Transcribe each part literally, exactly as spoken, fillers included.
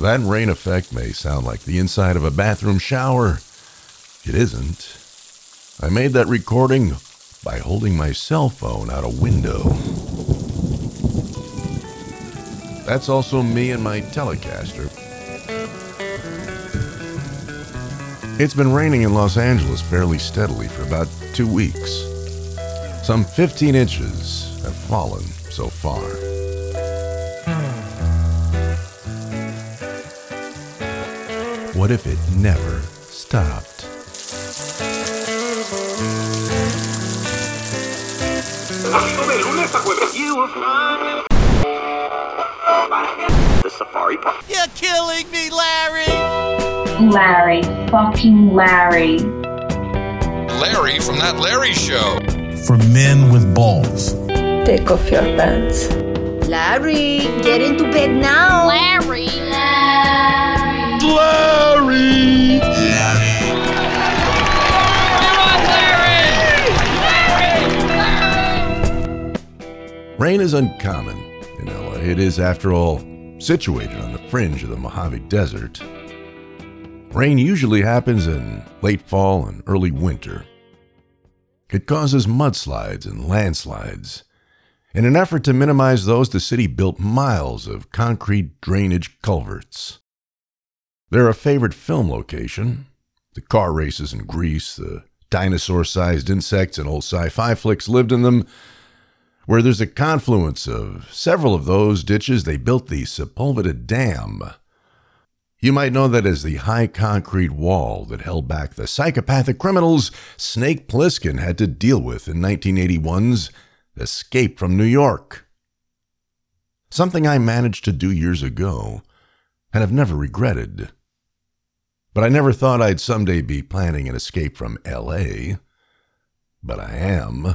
That rain effect may sound like the inside of a bathroom shower. It isn't. I made that recording by holding my cell phone out a window. That's also me and my Telecaster. It's been raining in Los Angeles fairly steadily for about two weeks. Some fifteen inches have fallen so far. What if it never stopped? The Safari Park. You're killing me, Larry! Larry, fucking Larry. Larry from That Larry Show. For men with balls. Take off your pants. Larry, get into bed now. Larry. Larry. Larry. Rain is uncommon in L A. It is, after all, situated on the fringe of the Mojave Desert. Rain usually happens in late fall and early winter. It causes mudslides and landslides. In an effort to minimize those, the city built miles of concrete drainage culverts. They're a favorite film location. The car races in Grease, the dinosaur-sized insects in old sci-fi flicks lived in them. Where there's a confluence of several of those ditches, they built the Sepulveda Dam. You might know that as the high concrete wall that held back the psychopathic criminals Snake Plissken had to deal with in nineteen eighty-one's Escape from New York. Something I managed to do years ago and have never regretted. But I never thought I'd someday be planning an escape from L A. But I am.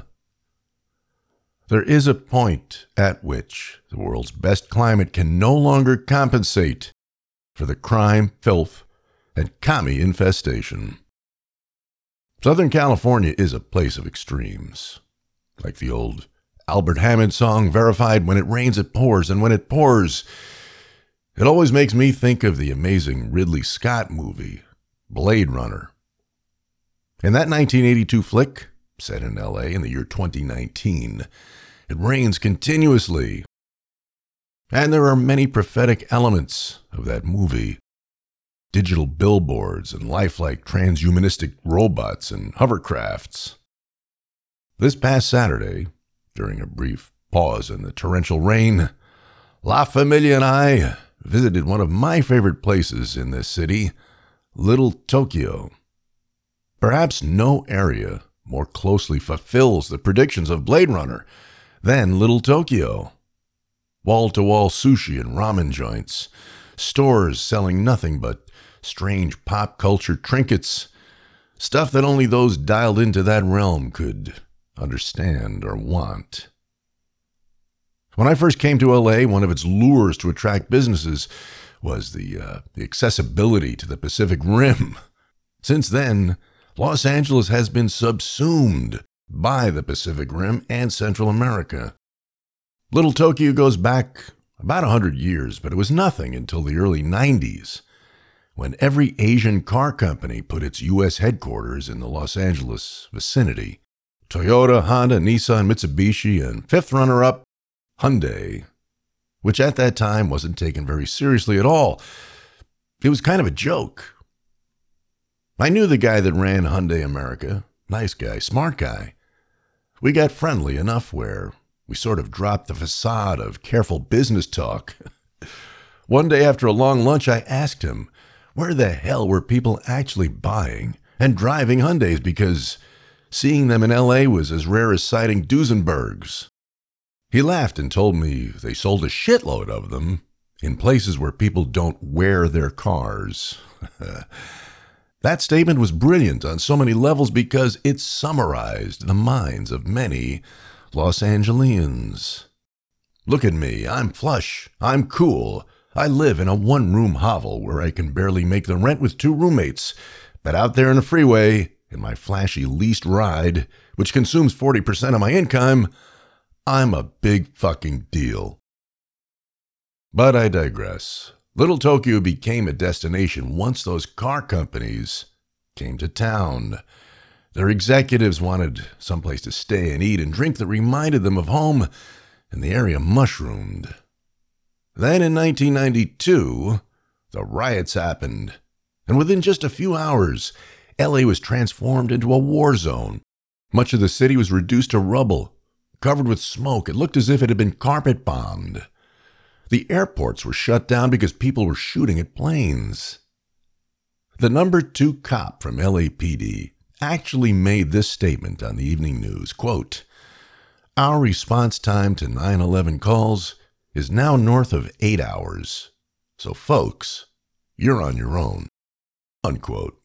There is a point at which the world's best climate can no longer compensate for the crime, filth, and commie infestation. Southern California is a place of extremes. Like the old Albert Hammond song, Verified, when it rains it pours, and when it pours, it always makes me think of the amazing Ridley Scott movie, Blade Runner. In that nineteen eighty-two flick, set in L A in the year twenty nineteen, it rains continuously. And there are many prophetic elements of that movie. Digital billboards and lifelike transhumanistic robots and hovercrafts. This past Saturday, during a brief pause in the torrential rain, La Familia and I visited one of my favorite places in this city, Little Tokyo. Perhaps no area more closely fulfills the predictions of Blade Runner than Little Tokyo. Wall-to-wall sushi and ramen joints, stores selling nothing but strange pop culture trinkets, stuff that only those dialed into that realm could understand or want. When I first came to L A, one of its lures to attract businesses was the, uh, the accessibility to the Pacific Rim. Since then, Los Angeles has been subsumed by the Pacific Rim and Central America. Little Tokyo goes back about a hundred years, but it was nothing until the early nineties, when every Asian car company put its U S headquarters in the Los Angeles vicinity. Toyota, Honda, Nissan, Mitsubishi, and fifth runner-up, Hyundai, which at that time wasn't taken very seriously at all. It was kind of a joke. I knew the guy that ran Hyundai America. Nice guy, smart guy. We got friendly enough where we sort of dropped the facade of careful business talk. One day after a long lunch, I asked him, where the hell were people actually buying and driving Hyundais, because seeing them in L A was as rare as sighting Duesenbergs. He laughed and told me they sold a shitload of them in places where people don't wear their cars. That statement was brilliant on so many levels because it summarized the minds of many Los Angelians. Look at me, I'm flush, I'm cool. I live in a one-room hovel where I can barely make the rent with two roommates. But out there in the freeway, in my flashy leased ride, which consumes forty percent of my income, I'm a big fucking deal. But I digress. Little Tokyo became a destination once those car companies came to town. Their executives wanted someplace to stay and eat and drink that reminded them of home, and the area mushroomed. Then in nineteen ninety-two, the riots happened, and within just a few hours, L A was transformed into a war zone. Much of the city was reduced to rubble, covered with smoke. It looked as if it had been carpet bombed. The airports were shut down because people were shooting at planes. The number two cop from L A P D actually made this statement on the evening news, quote, "Our response time to nine eleven calls is now north of eight hours. So folks, you're on your own," unquote.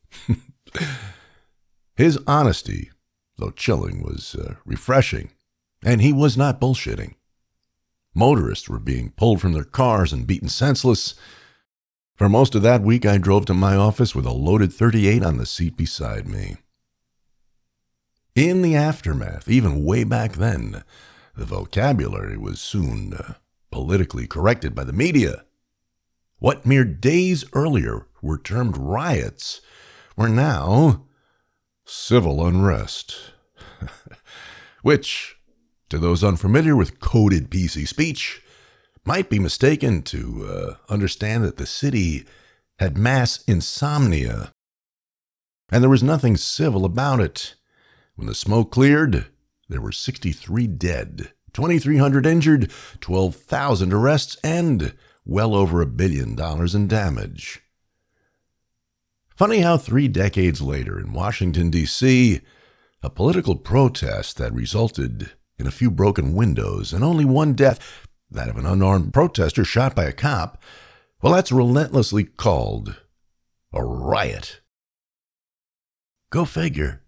His honesty, though chilling, was uh, refreshing, and he was not bullshitting. Motorists were being pulled from their cars and beaten senseless. For most of that week, I drove to my office with a loaded thirty-eight on the seat beside me. In the aftermath, even way back then, the vocabulary was soon uh, politically corrected by the media. What mere days earlier were termed riots were now civil unrest, which, to those unfamiliar with coded P C speech, might be mistaken to uh, understand that the city had mass insomnia, and there was nothing civil about it. When the smoke cleared, there were sixty-three dead, twenty-three hundred injured, twelve thousand arrests, and well over a billion dollars in damage. Funny how three decades later in Washington, D C, a political protest that resulted in a few broken windows and only one death, that of an unarmed protester shot by a cop, well, that's relentlessly called a riot. Go figure.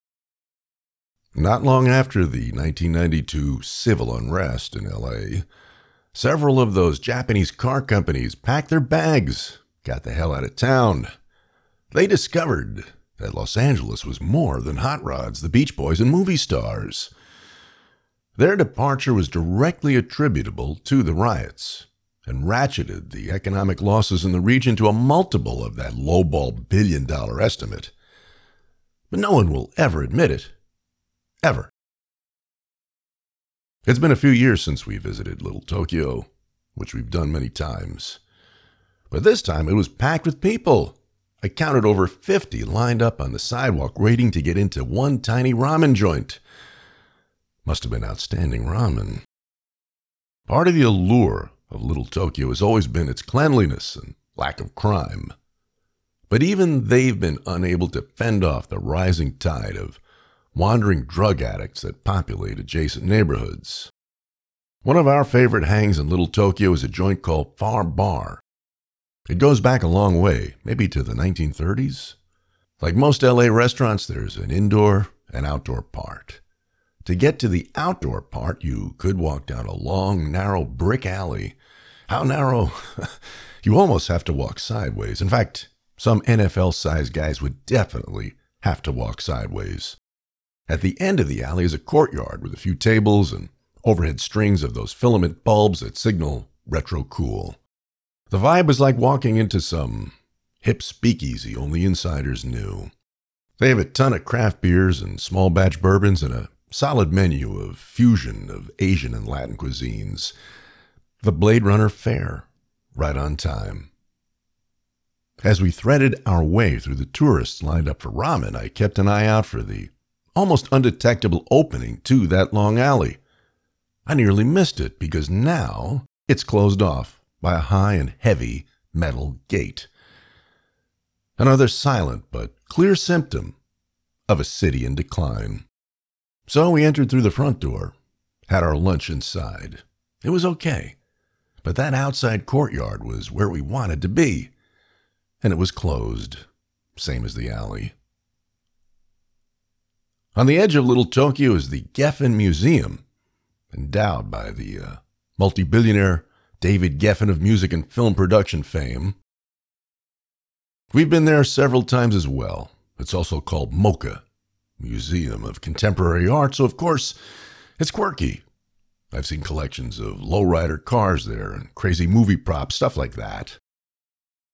Not long after the nineteen ninety-two civil unrest in L A, several of those Japanese car companies packed their bags, got the hell out of town. They discovered that Los Angeles was more than hot rods, the Beach Boys, and movie stars. Their departure was directly attributable to the riots and ratcheted the economic losses in the region to a multiple of that lowball billion-dollar estimate. But no one will ever admit it. Ever. It's been a few years since we visited Little Tokyo, which we've done many times. But this time it was packed with people. I counted over fifty lined up on the sidewalk waiting to get into one tiny ramen joint. Must have been outstanding ramen. Part of the allure of Little Tokyo has always been its cleanliness and lack of crime. But even they've been unable to fend off the rising tide of wandering drug addicts that populate adjacent neighborhoods. One of our favorite hangs in Little Tokyo is a joint called Far Bar. It goes back a long way, maybe to the nineteen thirties. Like most L A restaurants, there's an indoor and outdoor part. To get to the outdoor part, you could walk down a long, narrow brick alley. How narrow? You almost have to walk sideways. In fact, some N F L-sized guys would definitely have to walk sideways. At the end of the alley is a courtyard with a few tables and overhead strings of those filament bulbs that signal retro cool. The vibe was like walking into some hip speakeasy only insiders knew. They have a ton of craft beers and small batch bourbons and a solid menu of fusion of Asian and Latin cuisines. The Blade Runner fare, right on time. As we threaded our way through the tourists lined up for ramen, I kept an eye out for the almost undetectable opening to that long alley. I nearly missed it because now it's closed off by a high and heavy metal gate. Another silent but clear symptom of a city in decline. So we entered through the front door, had our lunch inside. It was okay, but that outside courtyard was where we wanted to be, and it was closed, same as the alley. On the edge of Little Tokyo is the Geffen Museum, endowed by the uh, multi-billionaire David Geffen of music and film production fame. We've been there several times as well. It's also called MoCA, Museum of Contemporary Art, so of course it's quirky. I've seen collections of lowrider cars there and crazy movie props, stuff like that.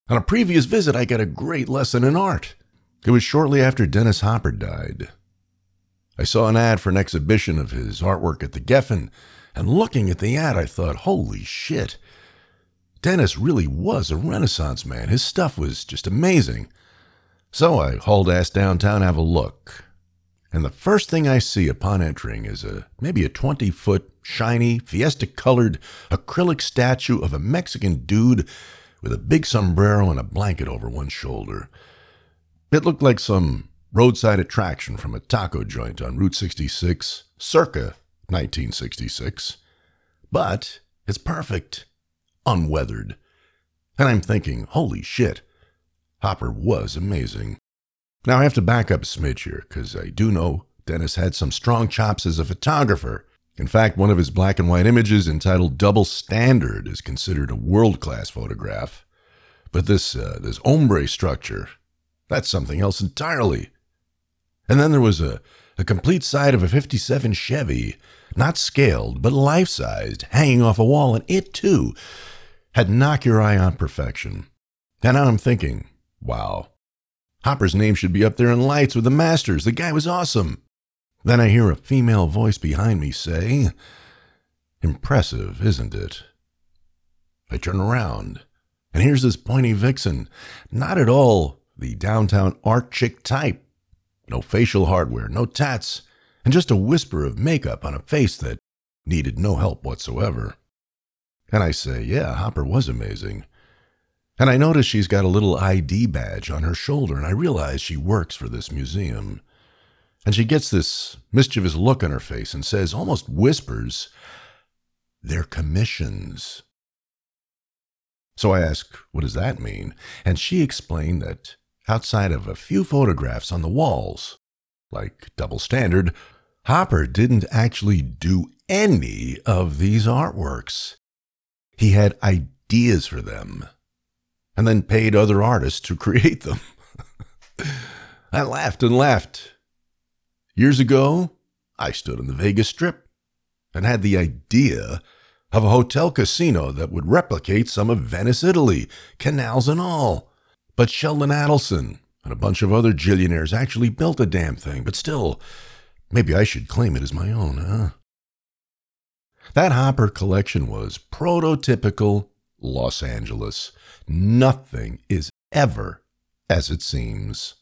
On a previous visit, I got a great lesson in art. It was shortly after Dennis Hopper died. I saw an ad for an exhibition of his artwork at the Geffen, and looking at the ad, I thought, holy shit. Dennis really was a Renaissance man. His stuff was just amazing. So I hauled ass downtown to have a look. And the first thing I see upon entering is a maybe a twenty-foot, shiny, fiesta-colored acrylic statue of a Mexican dude with a big sombrero and a blanket over one shoulder. It looked like some roadside attraction from a taco joint on Route sixty-six, circa nineteen sixty-six. But it's perfect, unweathered. And I'm thinking, holy shit, Hopper was amazing. Now I have to back up a smidge here, because I do know Dennis had some strong chops as a photographer. In fact, one of his black and white images entitled Double Standard is considered a world-class photograph. But this, uh, this ombre structure, that's something else entirely. And then there was a, a complete side of a fifty-seven Chevy, not scaled, but life-sized, hanging off a wall, and it, too, had knock your eye on perfection. And now I'm thinking, wow, Hopper's name should be up there in lights with the masters. The guy was awesome. Then I hear a female voice behind me say, impressive, isn't it? I turn around, and here's this pointy vixen, not at all the downtown art chick type. No facial hardware, no tats, and just a whisper of makeup on a face that needed no help whatsoever. And I say, yeah, Hopper was amazing. And I notice she's got a little I D badge on her shoulder, and I realize she works for this museum. And she gets this mischievous look on her face and says, almost whispers, they're commissions. So I ask, what does that mean? And she explained that outside of a few photographs on the walls, like Double Standard, Hopper didn't actually do any of these artworks. He had ideas for them, and then paid other artists to create them. I laughed and laughed. Years ago, I stood on the Vegas Strip and had the idea of a hotel casino that would replicate some of Venice, Italy, canals and all. But Sheldon Adelson and a bunch of other gillionaires actually built the damn thing, but still, maybe I should claim it as my own, huh? That Hopper collection was prototypical Los Angeles. Nothing is ever as it seems.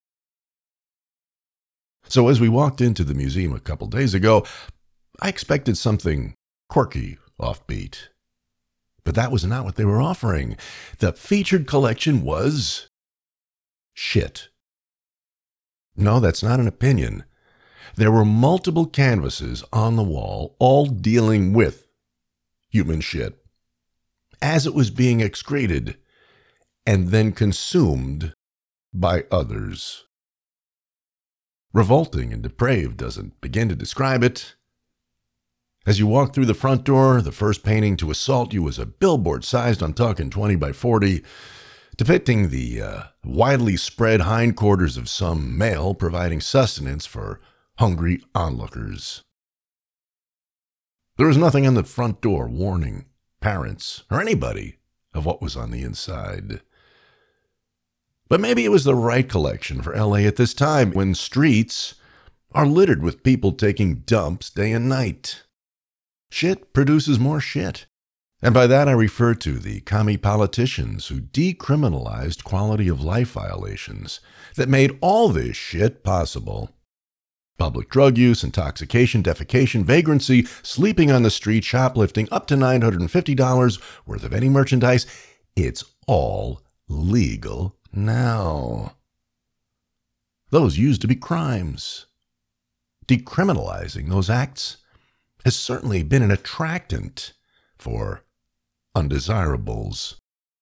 So as we walked into the museum a couple days ago, I expected something quirky, offbeat. But that was not what they were offering. The featured collection was shit. No, that's not an opinion. There were multiple canvases on the wall, all dealing with human shit, as it was being excreted and then consumed by others. Revolting and depraved doesn't begin to describe it. As you walk through the front door, the first painting to assault you was a billboard sized, I'm talking twenty by forty, depicting the uh, widely spread hindquarters of some male providing sustenance for hungry onlookers. There was nothing on the front door warning parents or anybody of what was on the inside. But maybe it was the right collection for L A at this time, when streets are littered with people taking dumps day and night. Shit produces more shit. And by that I refer to the commie politicians who decriminalized quality of life violations that made all this shit possible. Public drug use, intoxication, defecation, vagrancy, sleeping on the street, shoplifting, up to nine hundred fifty dollars worth of any merchandise. It's all legal now. Those used to be crimes. Decriminalizing those acts has certainly been an attractant for undesirables.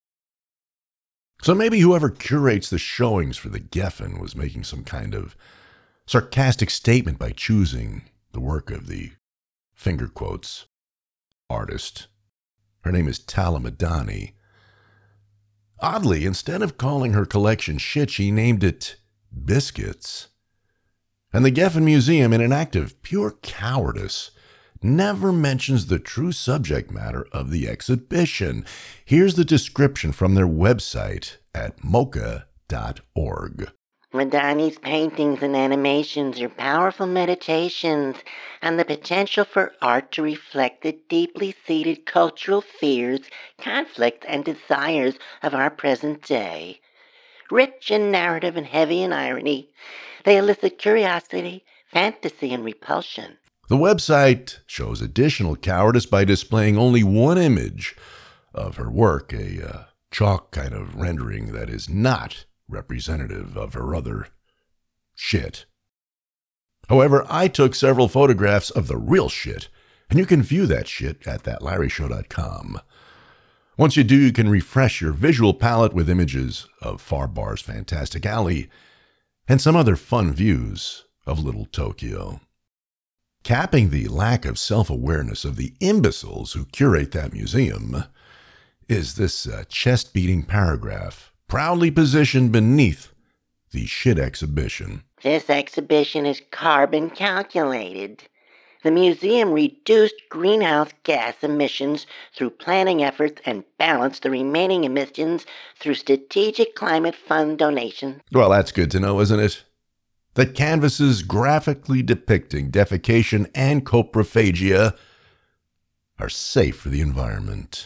So maybe whoever curates the showings for the Geffen was making some kind of sarcastic statement by choosing the work of the, finger quotes, artist. Her name is Tala Madani. Oddly, instead of calling her collection shit, she named it Biscuits. And the Geffen Museum, in an act of pure cowardice, never mentions the true subject matter of the exhibition. Here's the description from their website at mocha dot org. Madani's paintings and animations are powerful meditations on the potential for art to reflect the deeply seated cultural fears, conflicts, and desires of our present day. Rich in narrative and heavy in irony, they elicit curiosity, fantasy, and repulsion. The website shows additional cowardice by displaying only one image of her work, a uh, chalk kind of rendering that is not representative of her other shit. However, I took several photographs of the real shit, and you can view that shit at that larry show dot com. Once you do, you can refresh your visual palette with images of Farbar's Fantastic Alley and some other fun views of Little Tokyo. Capping the lack of self-awareness of the imbeciles who curate that museum is this uh, chest-beating paragraph proudly positioned beneath the shit exhibition. This exhibition is carbon calculated. The museum reduced greenhouse gas emissions through planning efforts and balanced the remaining emissions through strategic climate fund donations. Well, that's good to know, isn't it? That canvases graphically depicting defecation and coprophagia are safe for the environment.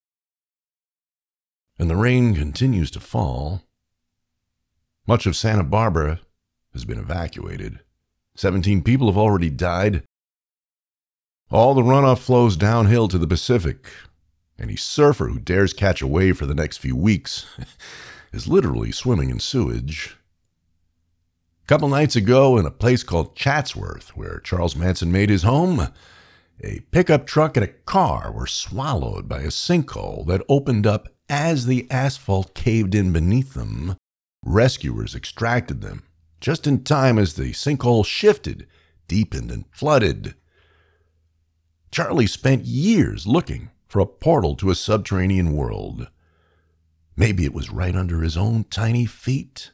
And the rain continues to fall. Much of Santa Barbara has been evacuated. Seventeen people have already died. All the runoff flows downhill to the Pacific. Any surfer who dares catch a wave for the next few weeks is literally swimming in sewage. A couple nights ago, in a place called Chatsworth, where Charles Manson made his home, a pickup truck and a car were swallowed by a sinkhole that opened up as the asphalt caved in beneath them. Rescuers extracted them just in time as the sinkhole shifted, deepened, and flooded. Charlie spent years looking for a portal to a subterranean world. Maybe it was right under his own tiny feet.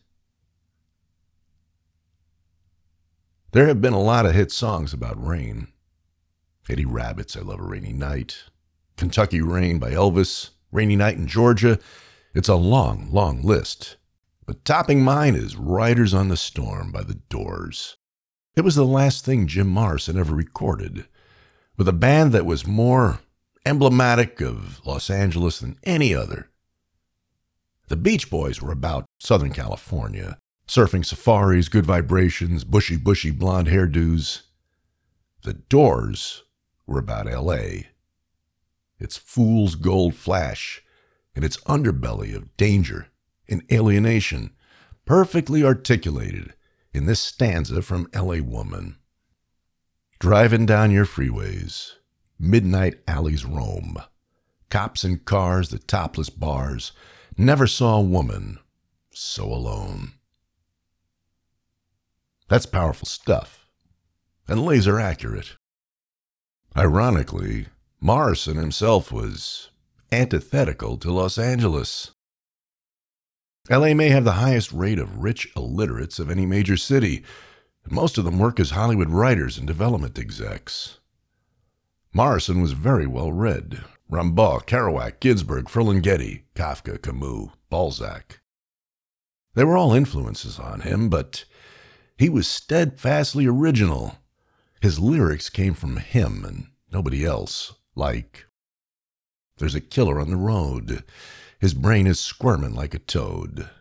There have been a lot of hit songs about rain. Eddie Rabbitt's I Love a Rainy Night, Kentucky Rain by Elvis, Rainy Night in Georgia. It's a long, long list. But topping mine is Riders on the Storm by The Doors. It was the last thing Jim Morrison ever recorded, with a band that was more emblematic of Los Angeles than any other. The Beach Boys were about Southern California, surfing safaris, good vibrations, bushy, bushy blonde hairdos. The Doors were about L A, its fool's gold flash, and its underbelly of danger and alienation, perfectly articulated in this stanza from L A Woman. Driving down your freeways, midnight alleys roam, cops and cars, the topless bars, never saw a woman so alone. That's powerful stuff, and laser accurate. Ironically, Morrison himself was antithetical to Los Angeles. L A may have the highest rate of rich illiterates of any major city, and most of them work as Hollywood writers and development execs. Morrison was very well read. Rimbaud, Kerouac, Ginsberg, Ferlinghetti, Kafka, Camus, Balzac. They were all influences on him, but he was steadfastly original. His lyrics came from him and nobody else, like, "There's a killer on the road. His brain is squirming like a toad."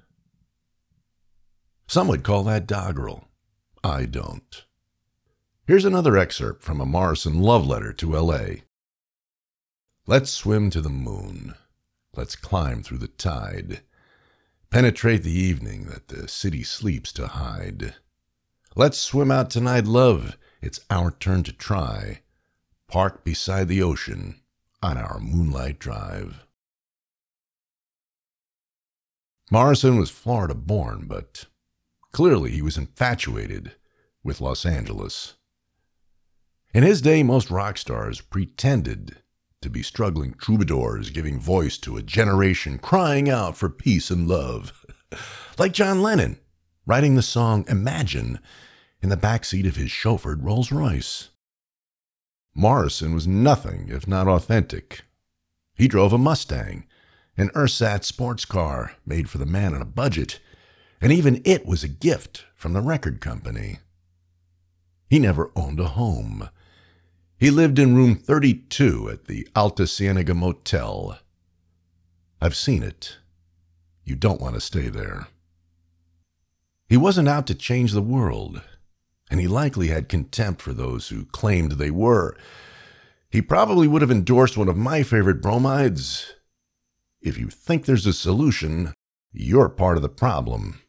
Some would call that doggerel. I don't. Here's another excerpt from a Morrison love letter to L A. Let's swim to the moon. Let's climb through the tide. Penetrate the evening that the city sleeps to hide. Let's swim out tonight, love. It's our turn to try. Park beside the ocean on our moonlight drive. Morrison was Florida born, but clearly he was infatuated with Los Angeles. In his day, most rock stars pretended to be struggling troubadours giving voice to a generation crying out for peace and love. Like John Lennon, writing the song Imagine in the backseat of his chauffeured Rolls-Royce. Morrison was nothing if not authentic. He drove a Mustang, an Ursat sports car made for the man on a budget, and even it was a gift from the record company. He never owned a home. He lived in room thirty-two at the Alta Cienega Motel. I've seen it. You don't want to stay there. He wasn't out to change the world, and he likely had contempt for those who claimed they were. He probably would have endorsed one of my favorite bromides. If you think there's a solution, you're part of the problem.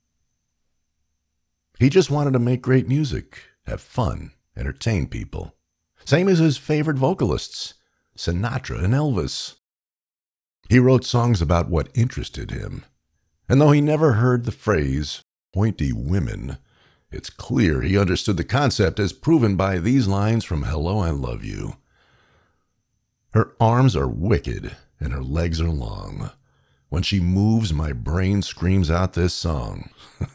He just wanted to make great music, have fun, entertain people. Same as his favorite vocalists, Sinatra and Elvis. He wrote songs about what interested him. And though he never heard the phrase, pointy women, it's clear he understood the concept as proven by these lines from Hello, I Love You. Her arms are wicked and her legs are long. When she moves, my brain screams out this song.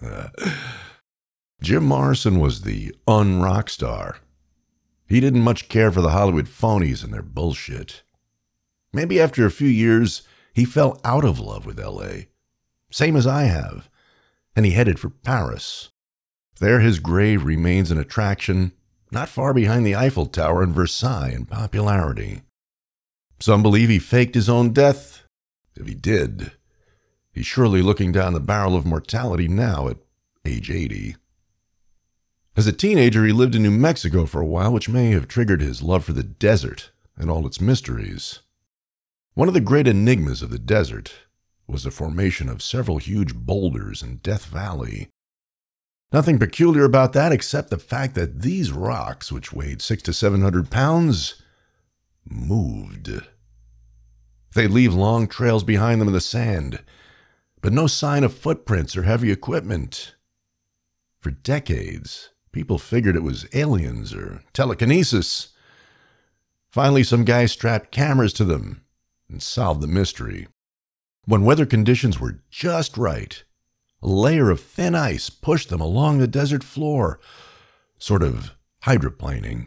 Jim Morrison was the un-rock star. He didn't much care for the Hollywood phonies and their bullshit. Maybe after a few years, he fell out of love with L A, same as I have, and he headed for Paris. There his grave remains an attraction, not far behind the Eiffel Tower and Versailles in popularity. Some believe he faked his own death. If he did, he's surely looking down the barrel of mortality now at age eighty. As a teenager, he lived in New Mexico for a while, which may have triggered his love for the desert and all its mysteries. One of the great enigmas of the desert was the formation of several huge boulders in Death Valley. Nothing peculiar about that except the fact that these rocks, which weighed six to seven hundred pounds, moved. They'd leave long trails behind them in the sand, but no sign of footprints or heavy equipment. For decades, people figured it was aliens or telekinesis. Finally, some guy strapped cameras to them and solved the mystery. When weather conditions were just right, a layer of thin ice pushed them along the desert floor, sort of hydroplaning.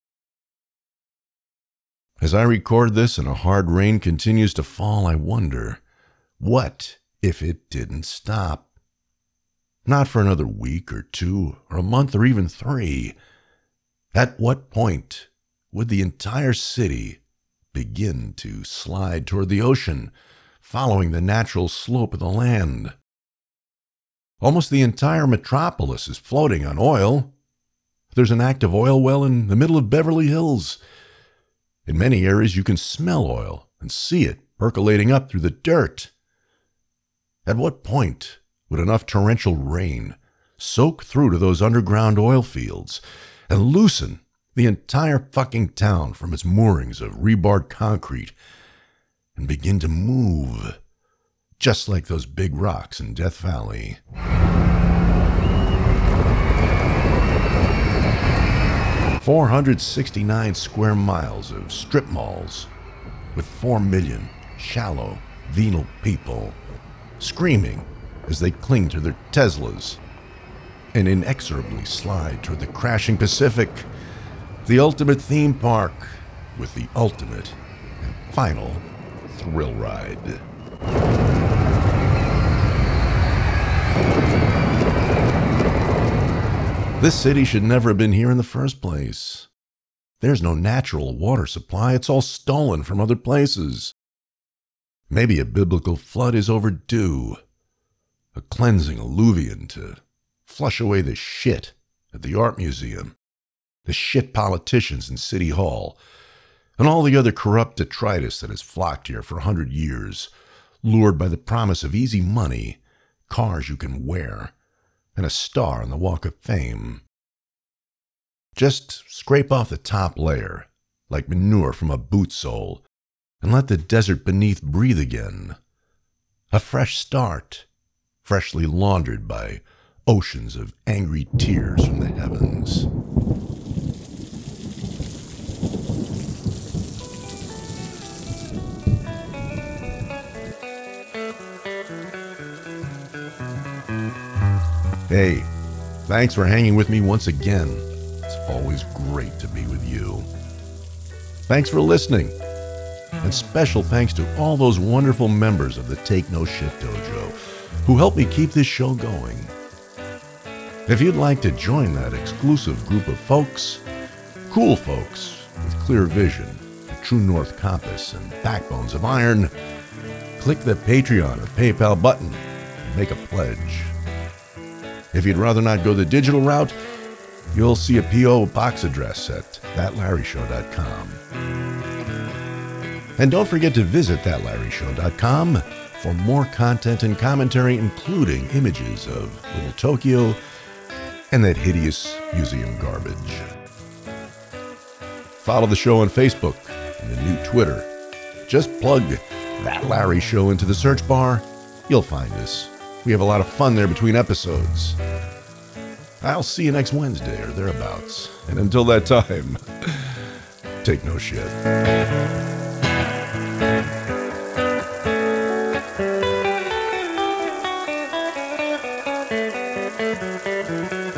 As I record this and a hard rain continues to fall, I wonder, what if it didn't stop? Not for another week or two or a month or even three. At what point would the entire city begin to slide toward the ocean, following the natural slope of the land? Almost the entire metropolis is floating on oil. There's an active oil well in the middle of Beverly Hills. In many areas, you can smell oil and see it percolating up through the dirt. At what point would enough torrential rain soak through to those underground oil fields and loosen the entire fucking town from its moorings of rebarred concrete and begin to move, just like those big rocks in Death Valley? four hundred sixty-nine square miles of strip malls with four million shallow, venal people screaming as they cling to their Teslas and inexorably slide toward the crashing Pacific, the ultimate theme park with the ultimate and final thrill ride. This city should never have been here in the first place. There's no natural water supply. It's all stolen from other places. Maybe a biblical flood is overdue. A cleansing alluvion to flush away the shit at the art museum, the shit politicians in City Hall, and all the other corrupt detritus that has flocked here for a hundred years, lured by the promise of easy money, cars you can wear, and a star on the Walk of Fame. Just scrape off the top layer, like manure from a boot sole, and let the desert beneath breathe again. A fresh start, freshly laundered by oceans of angry tears from the heavens. Hey, thanks for hanging with me once again. It's always great to be with you. Thanks for listening. And special thanks to all those wonderful members of the Take No Shit Dojo who help me keep this show going. If you'd like to join that exclusive group of folks, cool folks with clear vision, a true north compass, and backbones of iron, click the Patreon or PayPal button and make a pledge. If you'd rather not go the digital route, you'll see a P O box address at that larry show dot com. And don't forget to visit that larry show dot com for more content and commentary, including images of Little Tokyo and that hideous museum garbage. Follow the show on Facebook and the new Twitter. Just plug That Larry Show into the search bar. You'll find us. We have a lot of fun there between episodes. I'll see you next Wednesday or thereabouts. And until that time, take no shit. Thank you.